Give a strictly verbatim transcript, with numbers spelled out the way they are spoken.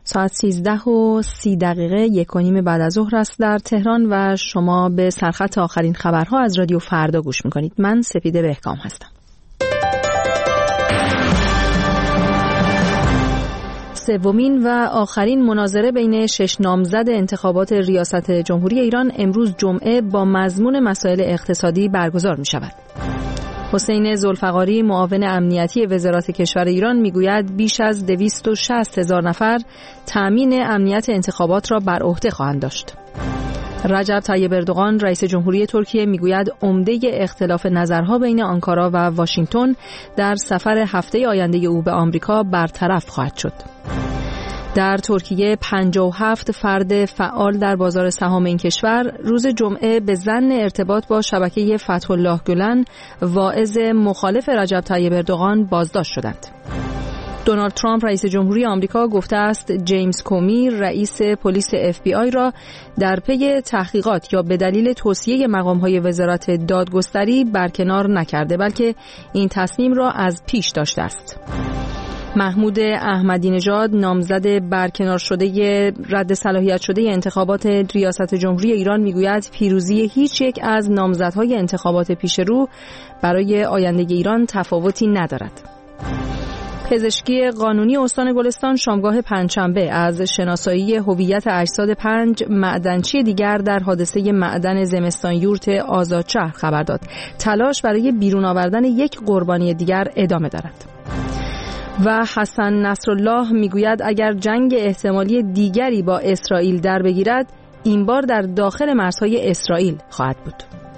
ساعت سیزده و سی دقیقه یک و نیم بعد از ظهر است در تهران و شما به سرخط آخرین خبرها از رادیو فردا گوش میکنید. من سپیده بهکام هستم. سومین و آخرین مناظره بین شش نامزد انتخابات ریاست جمهوری ایران امروز جمعه با مضمون مسائل اقتصادی برگزار می شود. حسین ذوالفقاری معاون امنیتی وزارت کشور ایران میگوید بیش از دویست و شصت هزار نفر تأمین امنیت انتخابات را بر عهده خواهند داشت. رجب طیب اردوغان رئیس جمهوری ترکیه میگوید عمده اختلاف نظرها بین آنکارا و واشنگتن در سفر هفته آینده او به آمریکا برطرف خواهد شد. در ترکیه پنجاه و هفت فرد فعال در بازار سهام این کشور روز جمعه به ظن ارتباط با شبکه فتح الله گلن واعظ مخالف رجب طیب اردوغان بازداشت شدند. دونالد ترامپ رئیس جمهوری آمریکا گفته است جیمز کومی رئیس پلیس اف بی آی را در پی تحقیقات یا به دلیل توصیه مقام‌های وزارت دادگستری برکنار نکرده، بلکه این تصمیم را از پیش داشته است. محمود احمدی نژاد نامزد برکنار شده رد صلاحیت شده انتخابات ریاست جمهوری ایران میگوید پیروزی هیچ یک از نامزدهای انتخابات پیش رو برای آینده ایران تفاوتی ندارد. پزشکی قانونی استان گلستان شامگاه پنجشنبه از شناسایی هویت اجساد پنج معدنچی دیگر در حادثه معدن زمستان یورت آزادشهر خبر داد. تلاش برای بیرون آوردن یک قربانی دیگر ادامه دارد. و حسن نصرالله میگوید اگر جنگ احتمالی دیگری با اسرائیل در بگیرد این بار در داخل مرزهای اسرائیل خواهد بود.